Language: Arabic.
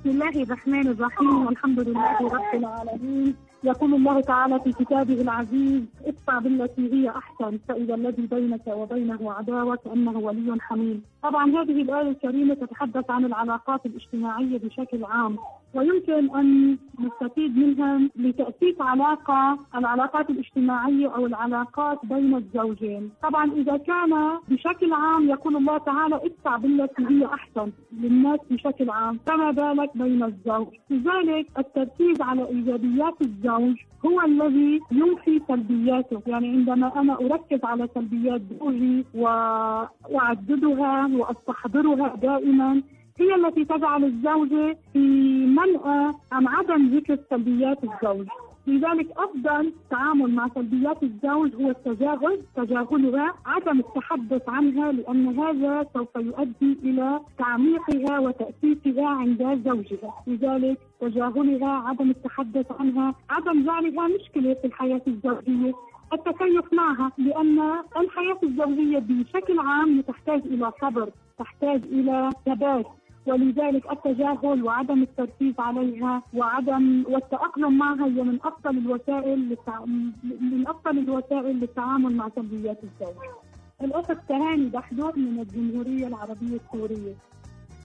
بسم الله الرحمن الرحيم، والحمد لله رب العالمين. يقول الله تعالى في كتابه العزيز: ادفع بالتي هي أحسن فإذا الذي بينك وبينه عداوة كأنه ولي حميم. طبعا هذه الآية الكريمة تتحدث عن العلاقات الاجتماعية بشكل عام، ويمكن أن نستفيد منها لتأسيس العلاقات الاجتماعية أو العلاقات بين الزوجين. طبعا إذا كان بشكل عام يقول الله تعالى ادفع بالتي هي أحسن للناس بشكل عام، فما بالك بين الزوج؟ لذلك التركيز على إيجابيات الزوج هو الذي ينفي سلبياته. يعني عندما أنا أركز على سلبيات زوجي وأعددها وأستحضرها دائما، هي التي تجعل الزوجة في منأى عن عدم ذكر سلبيات الزوج. لذلك أفضل تعامل مع سلبيات الزوج هو تجاهلها، عدم التحدث عنها، لأن هذا سوف يؤدي إلى تعميقها وتأسيسها عند زوجها. لذلك تجاهلها، عدم التحدث عنها، عدم جعلها مشكلة في الحياة الزوجية، التكيف معها، لأن الحياة الزوجية بشكل عام تحتاج إلى صبر، تحتاج إلى ثبات، ولذلك التجاهل وعدم التركيز عليها والتأقلم معها هي من أفضل الوسائل للتعامل مع سلبيات الزوج. الأخت تهاني دحدور من الجمهورية العربية السورية.